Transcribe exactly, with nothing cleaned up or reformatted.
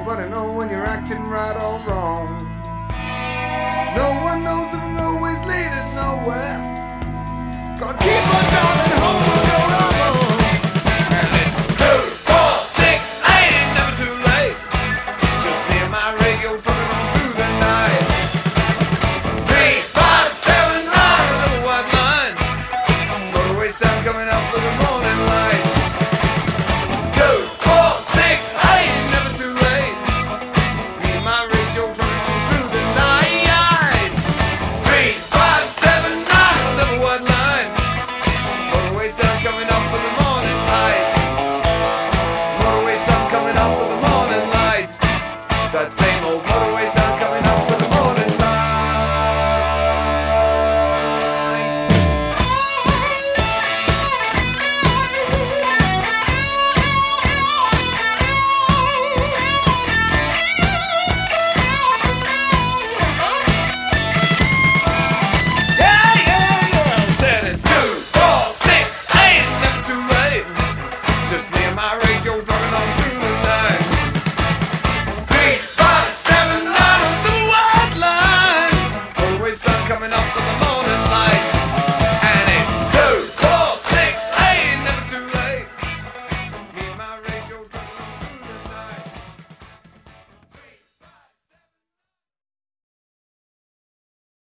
nobody know when you're acting right or wrong. No one knows if it's always leading nowhere. Gotta keep on driving home or go home. And it's two, four, six, eight, ain't never too late. Just me and my radio trucking on through the night. Three, five, seven, nine, another white line. Motorway sound coming up with the morning light. Two, four, six, eight, ain't never too late. Me and my radio trucking on through the night. Three, five, seven, nine, another white line. Motorway sound coming up with the morning light. Motorway sound coming up with the morning light. That's it.